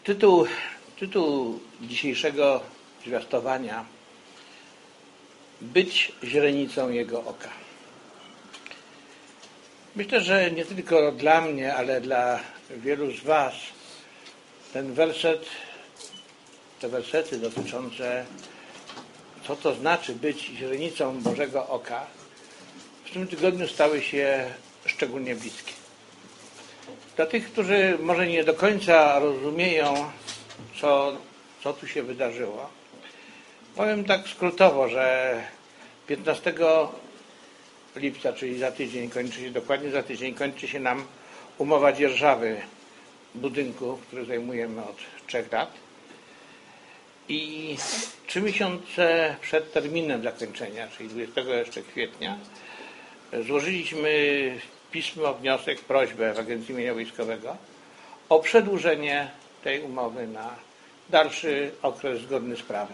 Tytuł dzisiejszego zwiastowania: być źrenicą Jego oka. Myślę, że nie tylko dla mnie, ale dla wielu z Was te wersety dotyczące, co to znaczy być źrenicą Bożego oka, w tym tygodniu stały się szczególnie bliskie. Dla tych, którzy może nie do końca rozumieją, co tu się wydarzyło, powiem tak skrótowo, że 15 lipca, czyli dokładnie za tydzień kończy się nam umowa dzierżawy budynku, który zajmujemy od 3 lat. I 3 miesiące przed terminem zakończenia, czyli 20 jeszcze kwietnia, złożyliśmy pismo, wniosek, prośbę w Agencji Mienia Wojskowego o przedłużenie tej umowy na dalszy okres zgodny z prawem.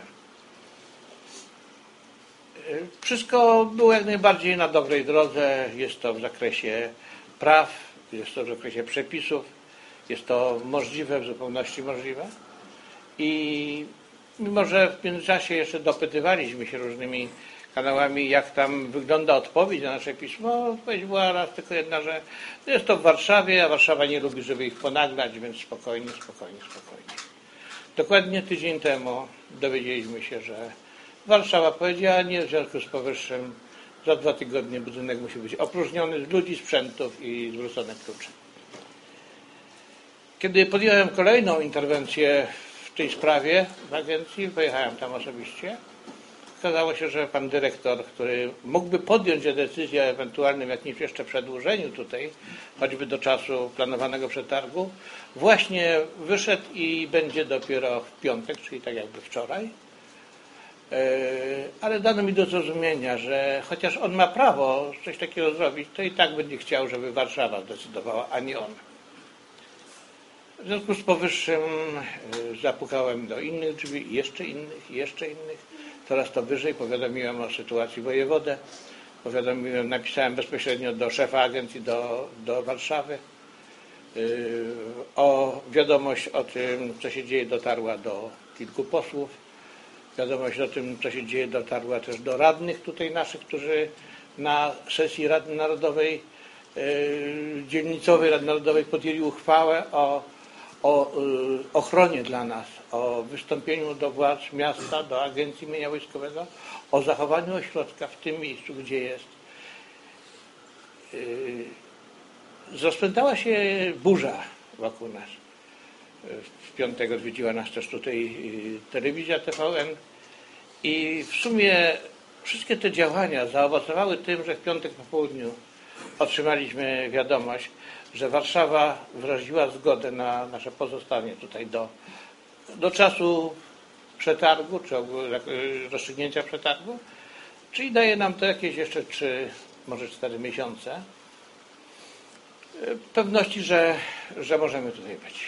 Wszystko było jak najbardziej na dobrej drodze. Jest to w zakresie praw, jest to w zakresie przepisów, jest to możliwe, w zupełności możliwe. I mimo, że w międzyczasie jeszcze dopytywaliśmy się różnymi kanałami, jak tam wygląda odpowiedź na nasze pismo, odpowiedź była raz tylko jedna, że jest to w Warszawie, a Warszawa nie lubi, żeby ich ponaglać, więc spokojnie. Dokładnie tydzień temu dowiedzieliśmy się, że Warszawa powiedziała nie, w związku z powyższym za 2 tygodnie budynek musi być opróżniony z ludzi, sprzętów i zwrócone klucze. Kiedy podjąłem kolejną interwencję w tej sprawie w agencji, pojechałem tam osobiście, okazało się, że pan dyrektor, który mógłby podjąć decyzję o ewentualnym jakimś jeszcze przedłużeniu tutaj, choćby do czasu planowanego przetargu, właśnie wyszedł i będzie dopiero w piątek, czyli tak jakby wczoraj. Ale dano mi do zrozumienia, że chociaż on ma prawo coś takiego zrobić, to i tak będzie chciał, żeby Warszawa zdecydowała, a nie on. W związku z powyższym zapukałem do innych drzwi, jeszcze innych. Coraz to wyżej powiadomiłem o sytuacji wojewodę, napisałem bezpośrednio do szefa agencji do Warszawy. Wiadomość o tym, co się dzieje, dotarła do kilku posłów. Wiadomość o tym, co się dzieje, dotarła też do radnych tutaj naszych, którzy na sesji Rady Narodowej, dzielnicowej Rady Narodowej podjęli uchwałę o ochronie dla nas, o wystąpieniu do władz miasta, do Agencji Mienia Wojskowego, o zachowaniu ośrodka w tym miejscu, gdzie jest. Rozpętała się burza wokół nas. W piątek odwiedziła nas też tutaj telewizja TVN i w sumie wszystkie te działania zaowocowały tym, że w piątek po południu otrzymaliśmy wiadomość, że Warszawa wyraziła zgodę na nasze pozostanie tutaj do czasu przetargu, czy rozstrzygnięcia przetargu, czyli daje nam to jakieś jeszcze 3, może 4 miesiące pewności, że możemy tutaj być.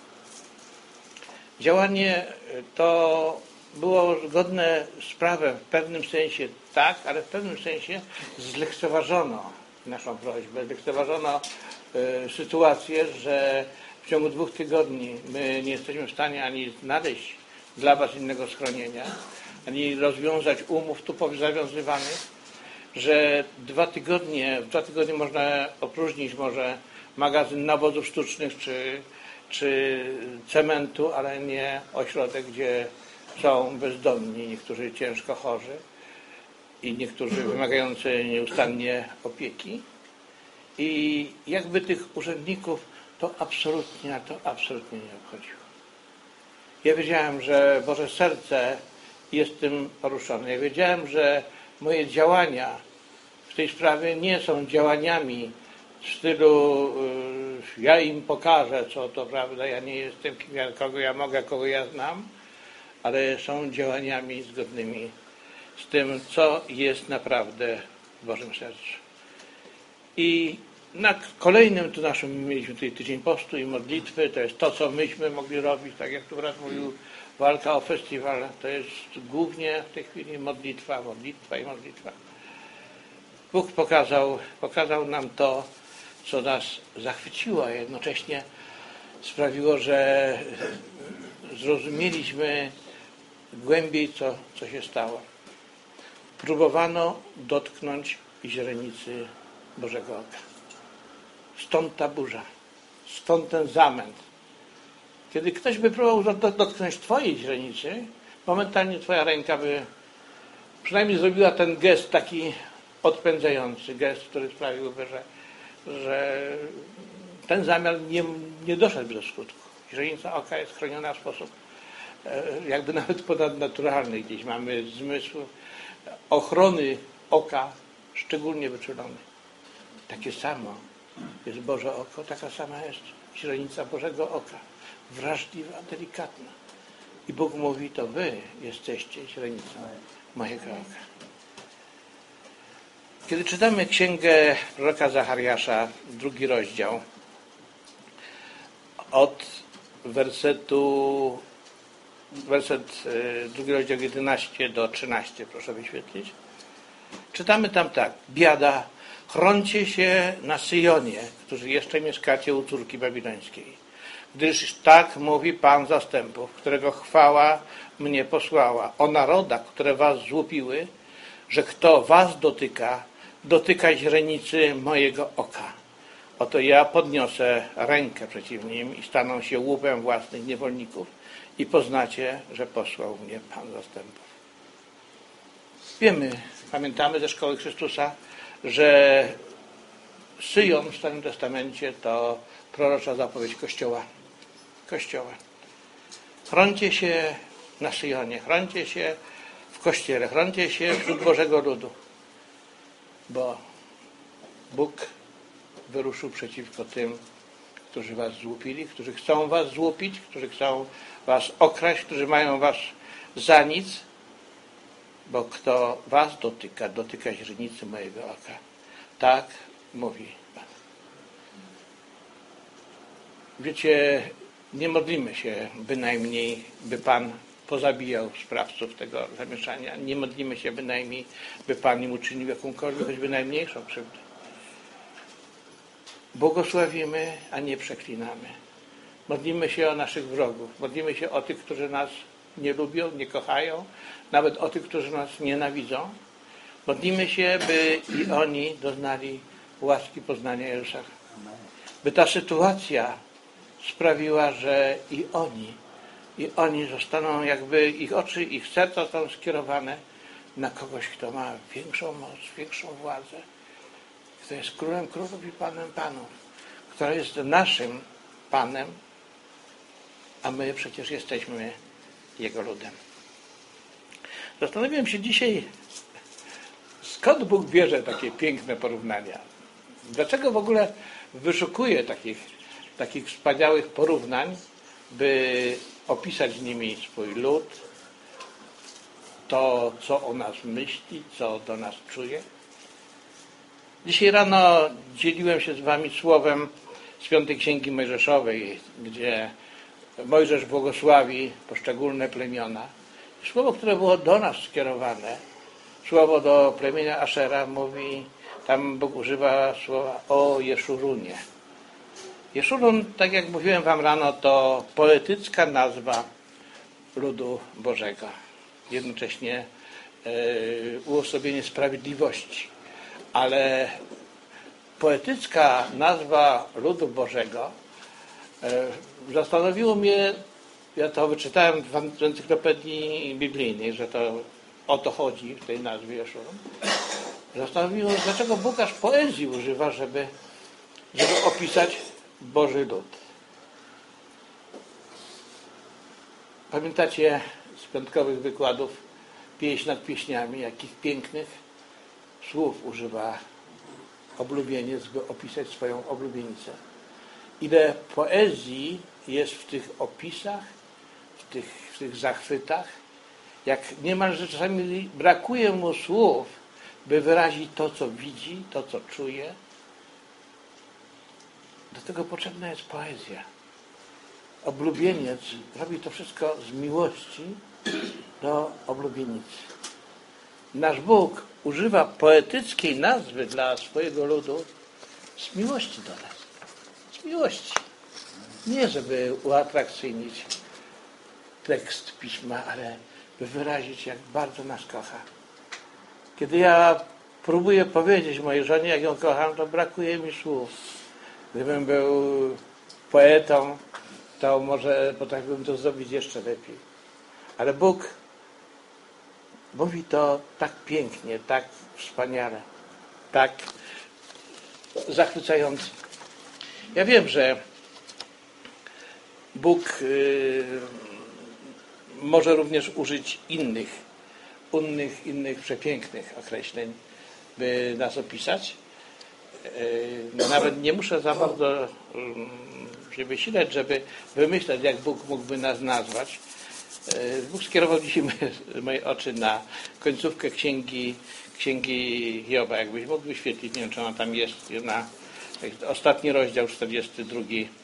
Działanie to było zgodne z prawem w pewnym sensie tak, ale w pewnym sensie zlekceważono naszą prośbę, zlekceważono sytuację, że w ciągu 2 tygodni my nie jesteśmy w stanie ani znaleźć dla Was innego schronienia, ani rozwiązać umów tu zawiązywanych, że w 2 tygodnie można opróżnić może magazyn nawozów sztucznych czy cementu, ale nie ośrodek, gdzie są bezdomni, niektórzy ciężko chorzy i niektórzy wymagający nieustannie opieki. I jakby tych urzędników to absolutnie nie obchodziło. Ja wiedziałem, że Boże serce jest tym poruszone. Ja wiedziałem, że moje działania w tej sprawie nie są działaniami w stylu ja im pokażę, co to prawda, ja nie jestem kim, kogo ja mogę, kogo ja znam, ale są działaniami zgodnymi z tym, co jest naprawdę w Bożym sercu. I na kolejnym tu naszym mieliśmy tutaj tydzień postu i modlitwy, to jest to, co myśmy mogli robić, tak jak tu brat mówił, walka o festiwal, to jest głównie w tej chwili modlitwa. Bóg pokazał nam to, co nas zachwyciło, a jednocześnie sprawiło, że zrozumieliśmy głębiej, co się stało. Próbowano dotknąć źrenicy Bożego oka. Stąd ta burza, stąd ten zamęt. Kiedy ktoś by próbował dotknąć twojej źrenicy, momentalnie twoja ręka by przynajmniej zrobiła ten gest taki odpędzający, gest, który sprawiłby, że ten zamiar nie doszedłby do skutku. Źrenica oka jest chroniona w sposób jakby nawet ponadnaturalny. Gdzieś mamy zmysł ochrony oka szczególnie wyczulony. Takie samo jest Boże oko, taka sama jest źrenica Bożego oka. Wrażliwa, delikatna. I Bóg mówi, to wy jesteście źrenicą mojego oka. Kiedy czytamy księgę proroka Zachariasza, 2 rozdział, od werset 2 rozdział 11 do 13, proszę wyświetlić. Czytamy tam tak. Biada, chroncie się na Syjonie, którzy jeszcze mieszkacie u córki babilońskiej. Gdyż tak mówi Pan zastępów, którego chwała mnie posłała, o narodach, które was złupiły, że kto was dotyka źrenicy mojego oka. Oto ja podniosę rękę przeciw nim i staną się łupem własnych niewolników i poznacie, że posłał mnie Pan zastępów. Wiemy, pamiętamy ze szkoły Chrystusa, że Syjon w Starym Testamencie to prorocza zapowiedź Kościoła. Chroncie się na Syjonie, chroncie się w Kościele, chroncie się wśród Bożego ludu, bo Bóg wyruszył przeciwko tym, którzy was złupili, którzy chcą was złupić, którzy chcą was okraść, którzy mają was za nic, bo kto was dotyka źrenicy mojego oka. Tak mówi Pan. Wiecie, nie modlimy się bynajmniej, by Pan pozabijał sprawców tego zamieszania. Nie modlimy się bynajmniej, by Pan im uczynił jakąkolwiek, choćby najmniejszą krzywdę. Błogosławimy, a nie przeklinamy. Modlimy się o naszych wrogów. Modlimy się o tych, którzy nas nie lubią, nie kochają. Nawet o tych, którzy nas nienawidzą. Modlimy się, by i oni doznali łaski poznania Jezusa. By ta sytuacja sprawiła, że i oni zostaną, jakby ich oczy, ich serca zostaną skierowane na kogoś, kto ma większą moc, większą władzę, kto jest królem królów i panem panów, kto jest naszym Panem, a my przecież jesteśmy Jego ludem. Zastanawiam się dzisiaj, skąd Bóg bierze takie piękne porównania. Dlaczego w ogóle wyszukuje takich wspaniałych porównań, by opisać nimi swój lud, to, co o nas myśli, co do nas czuje. Dzisiaj rano dzieliłem się z wami słowem z 5 Księgi Mojżeszowej, gdzie Mojżesz błogosławi poszczególne plemiona. Słowo, które było do nas skierowane, słowo do plemienia Ashera mówi, tam Bóg używa słowa o Jeszurunie. Jeszurun, tak jak mówiłem wam rano, to poetycka nazwa ludu Bożego. Jednocześnie uosobienie sprawiedliwości. Ale poetycka nazwa ludu Bożego zastanowiło mnie, ja to wyczytałem w encyklopedii biblijnej, że to o to chodzi w tej nazwie Jeszurun. Zastanowiło mnie, dlaczego Bóg aż poezji używa, żeby opisać Boży lud. Pamiętacie z piątkowych wykładów pieśń nad pieśniami, jakich pięknych słów używa oblubieniec, by opisać swoją oblubienicę. Ile poezji jest w tych opisach, w tych zachwytach, jak niemalże czasami brakuje mu słów, by wyrazić to, co widzi, to, co czuje. Do tego potrzebna jest poezja. Oblubieniec robi to wszystko z miłości do oblubienicy. Nasz Bóg używa poetyckiej nazwy dla swojego ludu z miłości do nas. Z miłości. Nie żeby uatrakcyjnić tekst Pisma, ale by wyrazić, jak bardzo nas kocha. Kiedy ja próbuję powiedzieć mojej żonie, jak ją kocham, to brakuje mi słów. Gdybym był poetą, to może potrafiłbym to zrobić jeszcze lepiej. Ale Bóg mówi to tak pięknie, tak wspaniale, tak zachwycająco. Ja wiem, że Bóg może również użyć innych przepięknych określeń, by nas opisać. Nawet nie muszę za bardzo się wysilać, żeby wymyślać, jak Bóg mógłby nas nazwać. Bóg skierował dzisiaj moje oczy na końcówkę księgi Hioba. Jakbyś mógł wyświetlić, nie wiem, czy ona tam jest, na ostatni rozdział, 42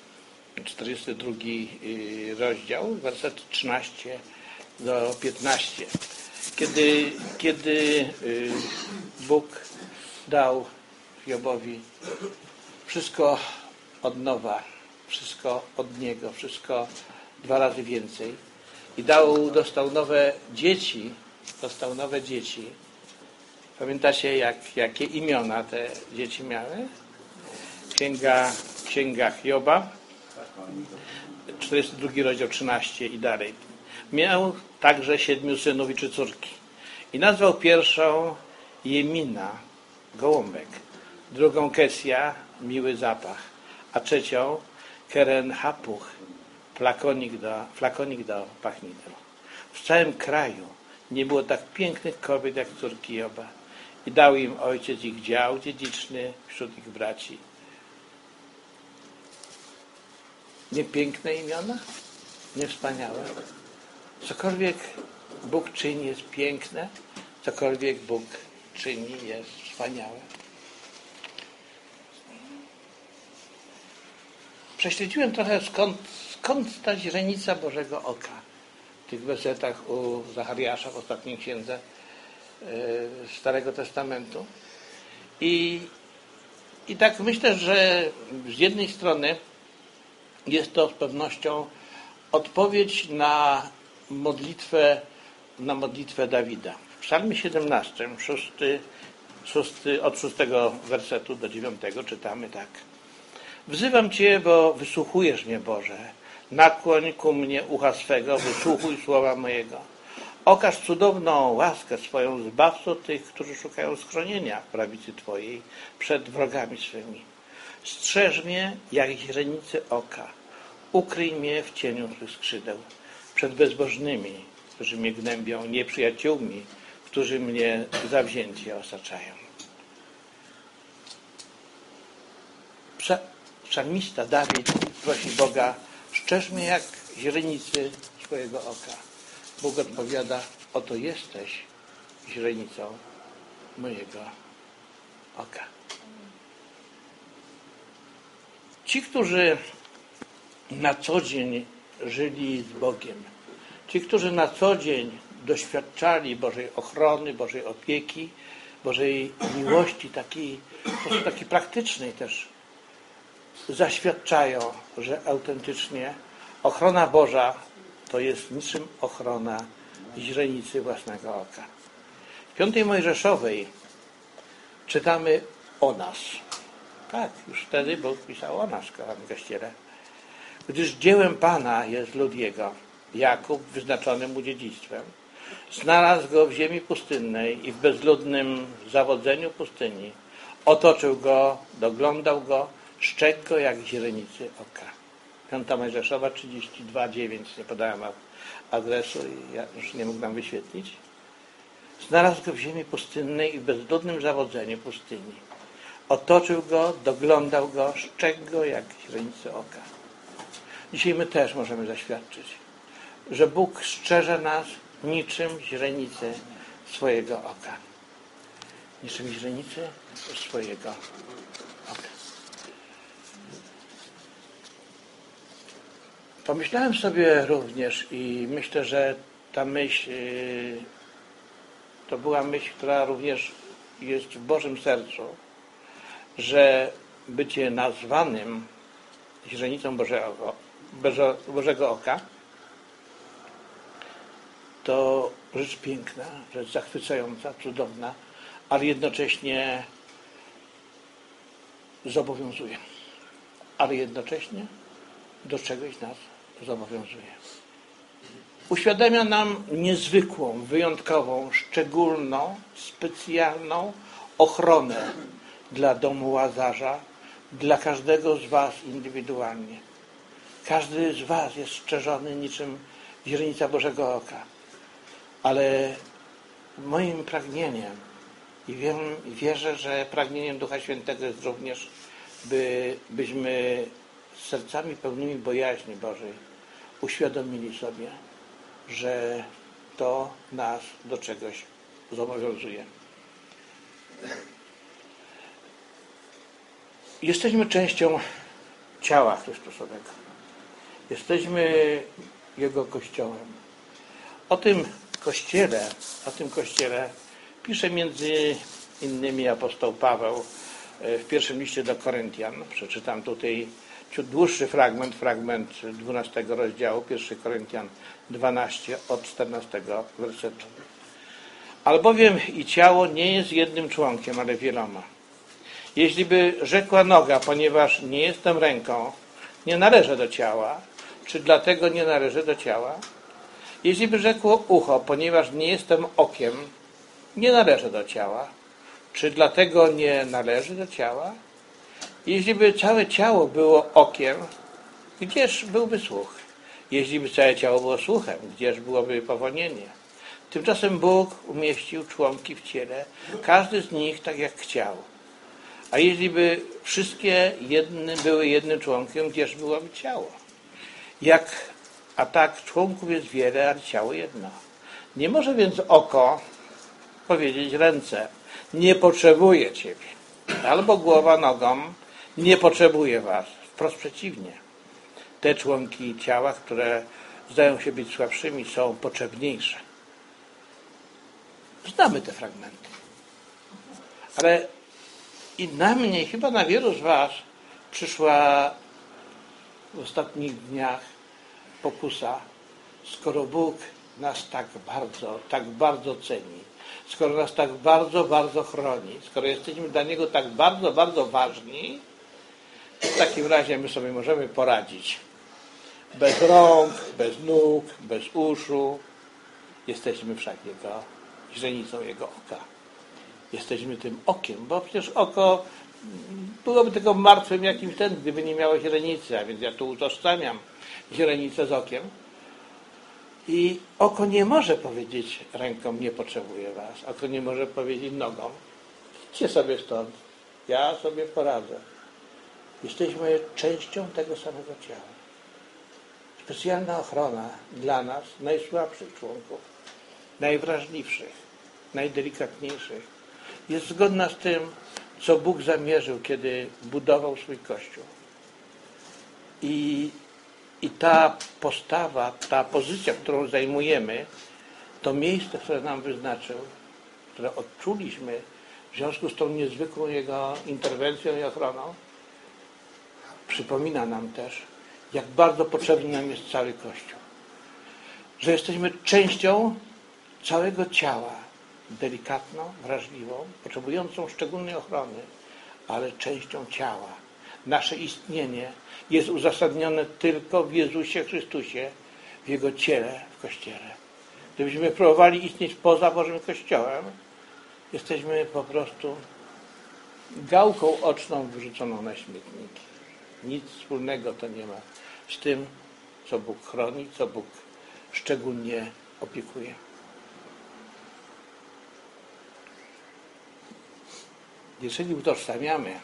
rozdział, wersety 13 do 15. Kiedy Bóg dał Hiobowi wszystko od nowa, wszystko od Niego, wszystko 2 razy więcej i dostał nowe dzieci. Pamiętacie, jakie imiona te dzieci miały? Księga Hioba, 42 rozdział 13 i dalej. Miał także 7 synów i 3 córki. I nazwał pierwszą Jemina, gołąbek, drugą Kesja, miły zapach, a trzecią Keren Hapuch, flakonik do pachnideł. W całym kraju nie było tak pięknych kobiet jak córki Joba. I dał im ojciec ich dział dziedziczny wśród ich braci. Nie piękne imiona? Nie wspaniałe? Cokolwiek Bóg czyni jest piękne, cokolwiek Bóg czyni jest wspaniałe. Prześledziłem trochę, skąd ta źrenica Bożego oka w tych wersetach u Zachariasza w ostatniej księdze Starego Testamentu. I tak myślę, że z jednej strony jest to z pewnością odpowiedź na modlitwę Dawida. W Psalmie 17, od 6 wersetu do 9 czytamy tak. Wzywam Cię, bo wysłuchujesz mnie, Boże. Nakłoń ku mnie ucha swego, wysłuchuj słowa mojego. Okaż cudowną łaskę swoją, zbawco tych, którzy szukają schronienia w prawicy Twojej przed wrogami swymi. Strzeż mnie jak źrenicy oka. Ukryj mnie w cieniu Twych skrzydeł. Przed bezbożnymi, którzy mnie gnębią, nieprzyjaciółmi, którzy mnie zawzięcie osaczają. Psalmista Dawid prosi Boga, strzeż mnie jak źrenicy swojego oka. Bóg odpowiada, oto jesteś źrenicą mojego oka. Ci, którzy na co dzień żyli z Bogiem, ci, którzy na co dzień doświadczali Bożej ochrony, Bożej opieki, Bożej miłości, takiej w sposób taki praktycznej też, zaświadczają, że autentycznie ochrona Boża to jest niczym ochrona źrenicy własnego oka. W 5 Mojżeszowej czytamy o nas. Tak, już wtedy Bóg pisał o nas, kochany Kościele. Gdyż dziełem Pana jest lud Jego, Jakub wyznaczony mu dziedzictwem. Znalazł go w ziemi pustynnej i w bezludnym zawodzeniu pustyni. Otoczył go, doglądał go, szczekł go jak źrenicy oka. 5 Mojżeszowa 32:9, nie podałem adresu i ja już nie mógł nam wyświetlić. Znalazł go w ziemi pustynnej i w bezludnym zawodzeniu pustyni. Otoczył go, doglądał go, szczekł go jak źrenicy oka. Dzisiaj my też możemy zaświadczyć, że Bóg strzeże nas niczym źrenicy swojego oka. Niczym źrenicy swojego oka. Pomyślałem sobie również i myślę, że ta myśl to była myśl, która również jest w Bożym sercu, że bycie nazwanym źrenicą Bożego oka, to rzecz piękna, rzecz zachwycająca, cudowna, ale jednocześnie zobowiązuje. Ale jednocześnie do czegoś nas zobowiązuje. Uświadamia nam niezwykłą, wyjątkową, szczególną, specjalną ochronę dla domu Łazarza, dla każdego z was indywidualnie. Każdy z was jest strzeżony niczym źrenica Bożego Oka. Ale moim pragnieniem i wierzę, że pragnieniem Ducha Świętego jest również, byśmy z sercami pełnymi bojaźni Bożej uświadomili sobie, że to nas do czegoś zobowiązuje. Jesteśmy częścią ciała Chrystusowego. Jesteśmy Jego Kościołem. O tym Kościele pisze między innymi apostoł Paweł w pierwszym liście do Koryntian. Przeczytam tutaj dłuższy fragment 12 rozdziału, 1 Koryntian 12 od 14 wersetu. Albowiem i ciało nie jest jednym członkiem, ale wieloma. Jeśli by rzekła noga, ponieważ nie jestem ręką, nie należę do ciała, czy dlatego nie należy do ciała? Jeśli by rzekło ucho, ponieważ nie jestem okiem, nie należy do ciała, czy dlatego nie należy do ciała? Jeśli by całe ciało było okiem, gdzież byłby słuch? Jeśli by całe ciało było słuchem, gdzież byłoby powonienie? Tymczasem Bóg umieścił członki w ciele, każdy z nich tak jak chciał. A jeśli by wszystkie były jednym członkiem, gdzież byłoby ciało? A tak członków jest wiele, ale ciało jedno. Nie może więc oko powiedzieć ręce: nie potrzebuję ciebie. Albo głowa nogą: nie potrzebuję was. Wprost przeciwnie. Te członki ciała, które zdają się być słabszymi, są potrzebniejsze. Znamy te fragmenty. Ale i na mnie, chyba na wielu z was przyszła w ostatnich dniach pokusa, skoro Bóg nas tak bardzo ceni, skoro nas tak bardzo chroni, skoro jesteśmy dla Niego tak bardzo ważni, w takim razie my sobie możemy poradzić. Bez rąk, bez nóg, bez uszu. Jesteśmy wszak źrenicą Jego oka. Jesteśmy tym okiem, bo przecież oko byłoby tylko martwym jakimś gdyby nie miało źrenicy, a więc ja tu utożsamiam źrenicę z okiem. I oko nie może powiedzieć ręką: nie potrzebuję was. Oko nie może powiedzieć nogą: idźcie sobie stąd, ja sobie poradzę. Jesteśmy częścią tego samego ciała. Specjalna ochrona dla nas, najsłabszych członków, najwrażliwszych, najdelikatniejszych, jest zgodna z tym, co Bóg zamierzył, kiedy budował swój Kościół. I ta postawa, ta pozycja, którą zajmujemy, to miejsce, które nam wyznaczył, które odczuliśmy w związku z tą niezwykłą Jego interwencją i ochroną, przypomina nam też, jak bardzo potrzebny nam jest cały Kościół. Że jesteśmy częścią całego ciała, delikatną, wrażliwą, potrzebującą szczególnej ochrony, ale częścią ciała. Nasze istnienie jest uzasadnione tylko w Jezusie Chrystusie, w Jego ciele, w Kościele. Gdybyśmy próbowali istnieć poza Bożym Kościołem, jesteśmy po prostu gałką oczną wyrzuconą na śmietnik. Nic wspólnego to nie ma z tym, co Bóg chroni, co Bóg szczególnie opiekuje. Jeżeli utożsamiamy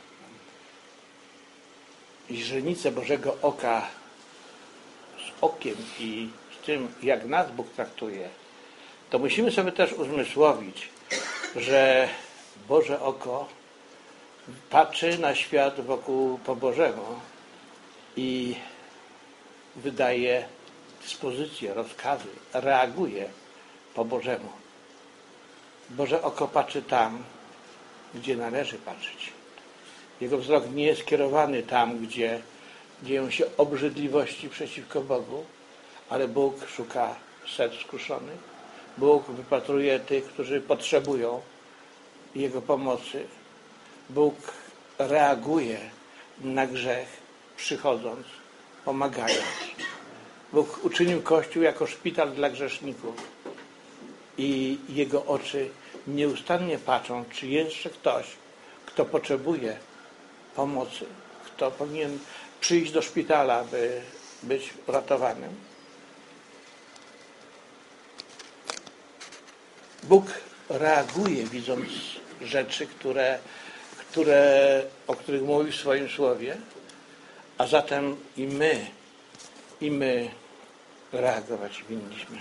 źrenicę Bożego Oka z okiem i z tym, jak nas Bóg traktuje, to musimy sobie też uzmysłowić, że Boże Oko patrzy na świat po Bożemu i wydaje dyspozycje, rozkazy, reaguje po Bożemu. Boże Oko patrzy tam, gdzie należy patrzeć. Jego wzrok nie jest skierowany tam, gdzie dzieją się obrzydliwości przeciwko Bogu, ale Bóg szuka serc skruszonych. Bóg wypatruje tych, którzy potrzebują Jego pomocy. Bóg reaguje na grzech, przychodząc, pomagając. Bóg uczynił Kościół jako szpital dla grzeszników i Jego oczy nieustannie patrzą, czy jeszcze ktoś, kto potrzebuje pomocy, kto powinien przyjść do szpitala, by być uratowanym. Bóg reaguje, widząc rzeczy, o których mówi w swoim słowie, a zatem i my reagować winniśmy.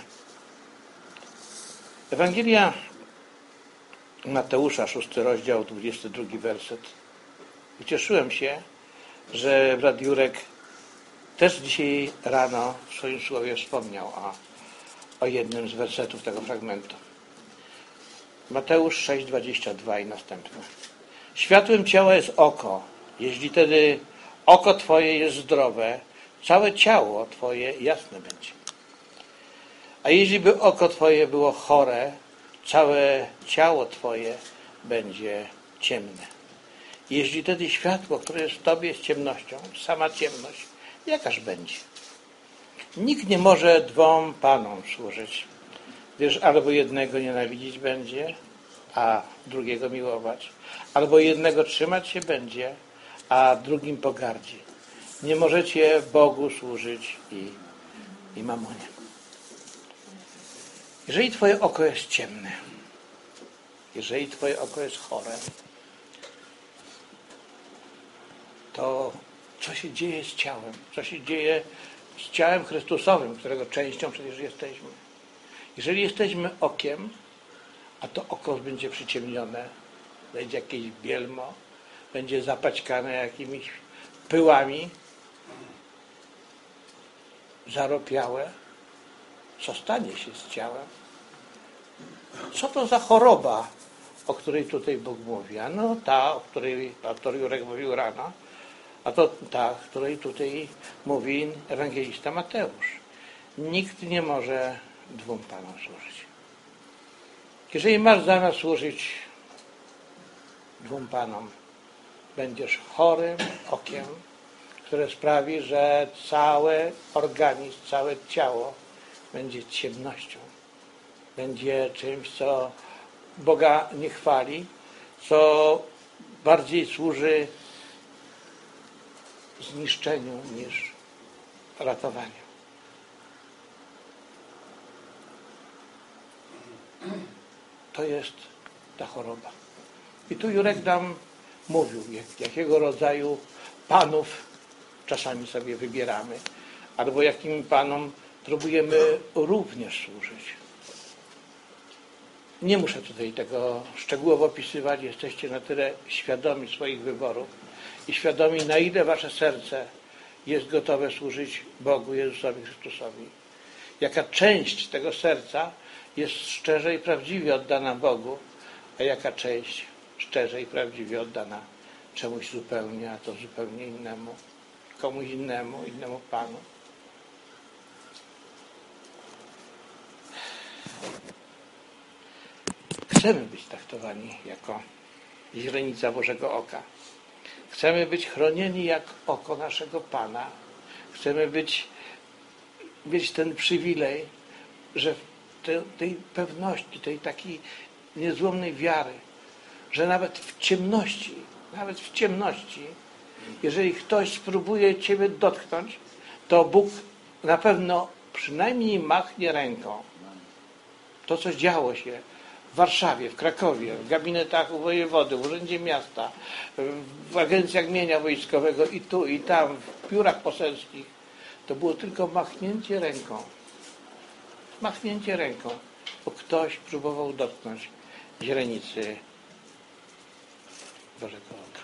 Ewangelia Mateusza, 6 rozdział, 22 werset. Ucieszyłem się, że brat Jurek też dzisiaj rano w swoim słowie wspomniał o jednym z wersetów tego fragmentu. Mateusz 6,22 i następne. Światłem ciała jest oko. Jeśli tedy oko Twoje jest zdrowe, całe ciało Twoje jasne będzie. A jeśli by oko Twoje było chore, całe ciało Twoje będzie ciemne. Jeśli tedy światło, które jest w Tobie, jest ciemnością, sama ciemność, jakaż będzie? Nikt nie może dwom panom służyć, gdyż albo jednego nienawidzić będzie, a drugiego miłować, albo jednego trzymać się będzie, a drugim pogardzi. Nie możecie Bogu służyć i mamonie. Jeżeli Twoje oko jest ciemne, jeżeli Twoje oko jest chore, to co się dzieje z ciałem? Co się dzieje z ciałem Chrystusowym, którego częścią przecież jesteśmy? Jeżeli jesteśmy okiem, a to oko będzie przyciemnione, będzie jakieś bielmo, będzie zapaćkane jakimiś pyłami, zaropiałe, co stanie się z ciałem? Co to za choroba, o której tutaj Bóg mówi? No ta, o której pastor Jurek mówił rano, a to ta, o której tutaj mówi ewangelista Mateusz. Nikt nie może dwóm panom służyć. Jeżeli masz zamiar służyć dwóm panom, będziesz chorym okiem, które sprawi, że cały organizm, całe ciało będzie ciemnością. Będzie czymś, co Boga nie chwali, co bardziej służy zniszczeniu niż ratowaniu. To jest ta choroba. I tu Jurek nam mówił, jakiego rodzaju panów czasami sobie wybieramy, albo jakim panom próbujemy również służyć. Nie muszę tutaj tego szczegółowo opisywać. Jesteście na tyle świadomi swoich wyborów i świadomi, na ile wasze serce jest gotowe służyć Bogu, Jezusowi Chrystusowi. Jaka część tego serca jest szczerze i prawdziwie oddana Bogu, a jaka część szczerze i prawdziwie oddana czemuś zupełnie, a to zupełnie innemu, komuś innemu Panu. Chcemy być traktowani jako źrenica Bożego oka. Chcemy być chronieni jak oko naszego Pana. Chcemy mieć ten przywilej, że tej pewności, tej takiej niezłomnej wiary, że nawet w ciemności, jeżeli ktoś spróbuje Ciebie dotknąć, to Bóg na pewno przynajmniej machnie ręką. To, co działo się w Warszawie, w Krakowie, w gabinetach u wojewody, w Urzędzie Miasta, w agencjach mienia wojskowego i tu, i tam, w biurach poselskich, to było tylko machnięcie ręką. Machnięcie ręką, bo ktoś próbował dotknąć źrenicy Bożego oka.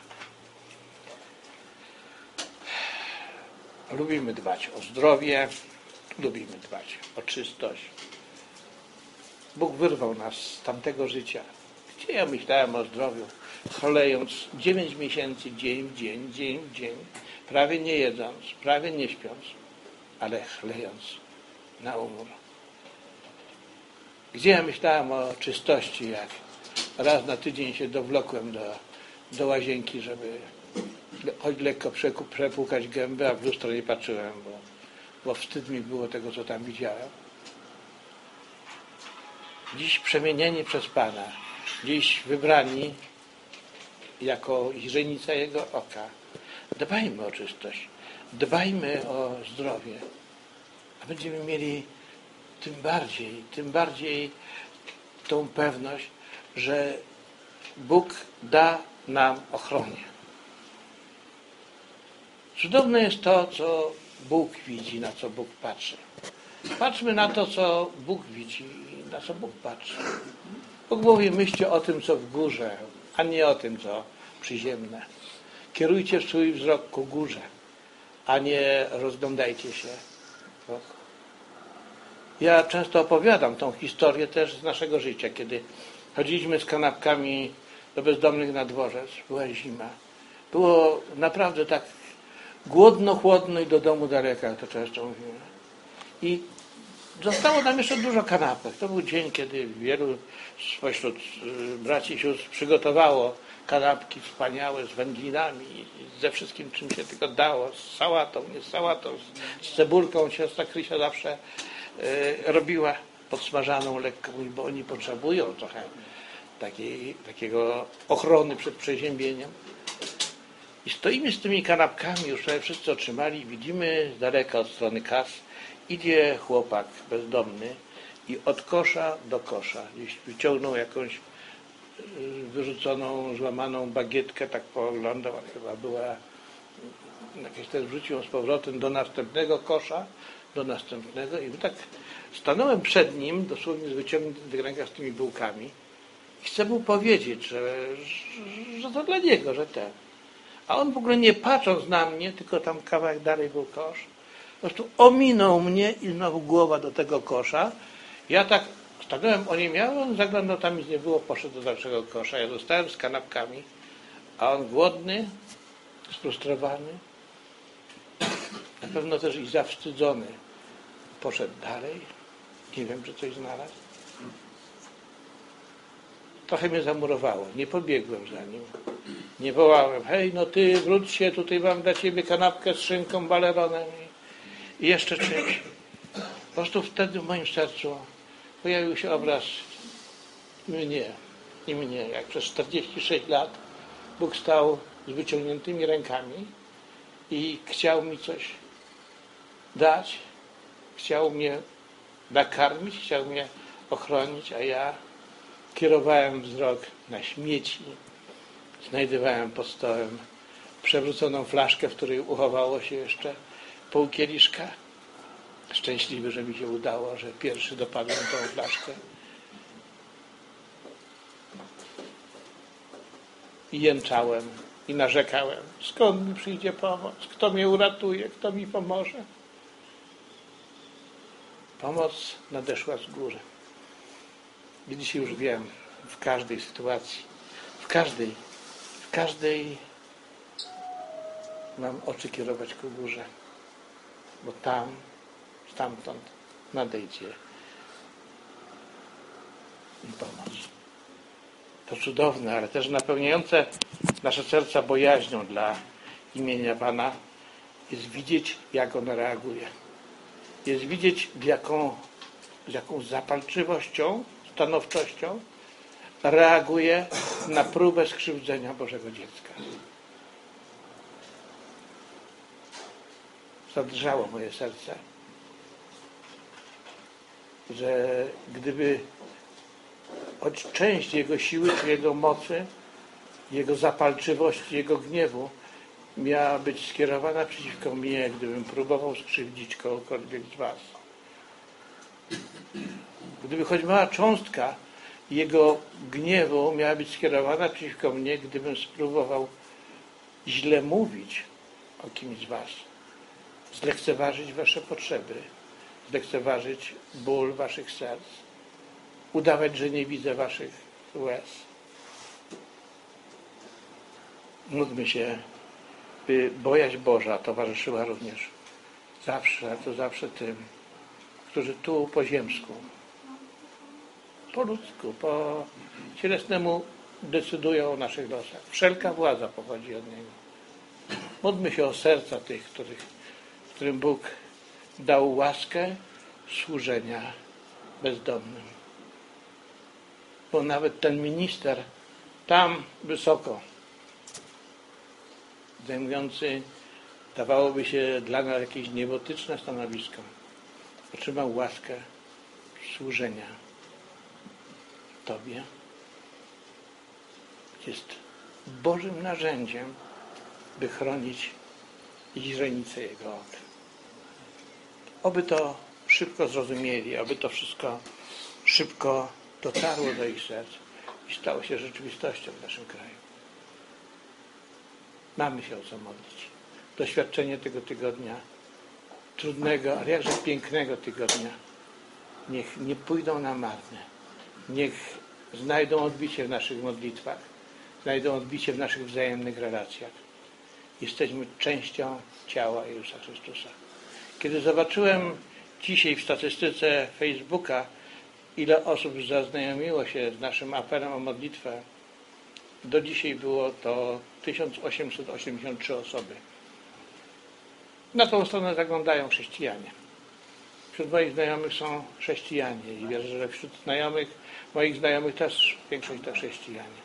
Lubimy dbać o zdrowie, lubimy dbać o czystość. Bóg wyrwał nas z tamtego życia. Gdzie ja myślałem o zdrowiu, cholejąc 9 miesięcy, dzień w dzień, prawie nie jedząc, prawie nie śpiąc, ale chlejąc na umór. Gdzie ja myślałem o czystości, jak raz na tydzień się dowlokłem do łazienki, żeby choć lekko przepłukać gębę, a w lustro nie patrzyłem, bo wstyd mi było tego, co tam widziałem. Dziś przemienieni przez Pana, dziś wybrani jako źrenica Jego oka. Dbajmy o czystość, dbajmy o zdrowie, a będziemy mieli tym bardziej tą pewność, że Bóg da nam ochronę. Cudowne jest to, co Bóg widzi, na co Bóg patrzy. Patrzmy na to, co Bóg widzi i na co Bóg patrzy. Bóg mówi, myślcie o tym, co w górze, a nie o tym, co przyziemne. Kierujcie swój wzrok ku górze, a nie rozglądajcie się. Ja często opowiadam tą historię też z naszego życia, kiedy chodziliśmy z kanapkami do bezdomnych na dworzec, była zima. Było naprawdę tak głodno, chłodno i do domu daleko, jak to często mówimy. I zostało nam jeszcze dużo kanapek. To był dzień, kiedy wielu spośród braci i sióstr przygotowało kanapki wspaniałe z wędlinami, ze wszystkim, czym się tylko dało, z sałatą, nie z sałatą, z cebulką. Siostra Krysia zawsze robiła podsmażaną lekko, bo oni potrzebują trochę takiego ochrony przed przeziębieniem. I stoimy z tymi kanapkami, już wszyscy otrzymali, widzimy z daleka od strony kas, idzie chłopak bezdomny i od kosza do kosza gdzieś wyciągnął jakąś wyrzuconą, złamaną bagietkę, tak pooglądał, ale chyba była jakieś, też wrzucił z powrotem do następnego kosza, do następnego i tak stanąłem przed nim, dosłownie z wyciągniętych rękach z tymi bułkami i chcę mu powiedzieć, że to dla niego, że ten. A on w ogóle nie patrząc na mnie, tylko tam kawałek dalej był kosz, po prostu ominął mnie i znowu głowa do tego kosza. Ja tak stanąłem o nim, on zaglądał, tam nic nie było, poszedł do dalszego kosza. Ja zostałem z kanapkami, a on głodny, sfrustrowany, na pewno też i zawstydzony. Poszedł dalej, nie wiem, czy coś znalazł. Trochę mnie zamurowało, nie pobiegłem za nim. Nie wołałem, hej, no ty wróć się, tutaj mam dla ciebie kanapkę z szynką, baleronem i jeszcze czymś. Po prostu wtedy w moim sercu pojawił się obraz mnie, jak przez 46 lat Bóg stał z wyciągniętymi rękami i chciał mi coś dać, chciał mnie nakarmić, chciał mnie ochronić, a ja kierowałem wzrok na śmieci, znajdowałem pod stołem przewróconą flaszkę, w której uchowało się jeszcze pół kieliszka. Szczęśliwy, że mi się udało, że pierwszy dopadłem tą flaszkę. I jęczałem i narzekałem. Skąd mi przyjdzie pomoc? Kto mnie uratuje? Kto mi pomoże? Pomoc nadeszła z góry. I dzisiaj już wiem, w każdej sytuacji, w każdej mam oczy kierować ku górze, bo stamtąd nadejdzie mi pomoc. To cudowne, ale też napełniające nasze serca bojaźnią dla imienia Pana jest widzieć, jak On reaguje. Jest widzieć, z jaką zapalczywością, stanowczością reaguje na próbę skrzywdzenia Bożego dziecka. Zadrżało moje serce, że gdyby choć część Jego siły, czy Jego mocy, Jego zapalczywości, Jego gniewu miała być skierowana przeciwko mnie, gdybym próbował skrzywdzić kogokolwiek z was. Gdyby choć mała cząstka Jego gniewu miała być skierowana przeciwko mnie, gdybym spróbował źle mówić o kimś z was, zlekceważyć wasze potrzeby, zlekceważyć ból waszych serc, udawać, że nie widzę waszych łez. Módlmy się, by bojaźń Boża towarzyszyła również zawsze tym, którzy tu po ziemsku, po ludzku, po cielesnemu decydują o naszych losach. Wszelka władza pochodzi od Niego. Módlmy się o serca tych, którym Bóg dał łaskę służenia bezdomnym. Bo nawet ten minister tam wysoko, zajmujący, dawałoby się dla nas jakieś niebotyczne stanowisko, otrzymał łaskę służenia Tobie. Jest Bożym narzędziem, by chronić źrenice Jego okna. Oby to szybko zrozumieli, aby to wszystko szybko dotarło do ich serc i stało się rzeczywistością w naszym kraju. Mamy się o co modlić. Doświadczenie tego tygodnia, trudnego, ale jakże pięknego tygodnia, niech nie pójdą na marne. Niech znajdą odbicie w naszych modlitwach, znajdą odbicie w naszych wzajemnych relacjach. Jesteśmy częścią ciała Jezusa Chrystusa. Kiedy zobaczyłem dzisiaj w statystyce Facebooka, ile osób zaznajomiło się z naszym apelem o modlitwę, do dzisiaj było to 1883 osoby. Na tą stronę zaglądają chrześcijanie. Wśród moich znajomych są chrześcijanie i wierzę, że wśród moich znajomych też większość to chrześcijanie.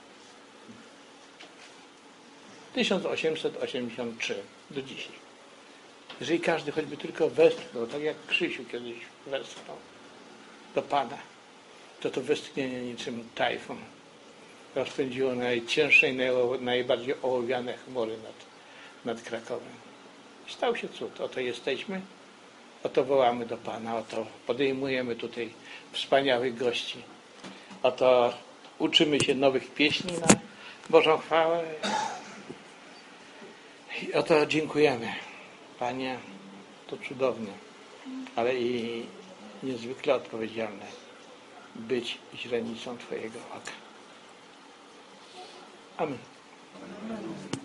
1883 do dzisiaj. Jeżeli każdy choćby tylko westchnął, tak jak Krzysiu kiedyś westchnął do Pana, to westchnienie niczym tajfun rozpędziło najcięższe i najbardziej ołowiane chmury nad Krakowem. Stał się cud. Oto jesteśmy, oto wołamy do Pana, oto podejmujemy tutaj wspaniałych gości, oto uczymy się nowych pieśni na Bożą chwałę i oto dziękujemy. Panie, to cudowne, ale i niezwykle odpowiedzialne być źrenicą Twojego oka. Amen.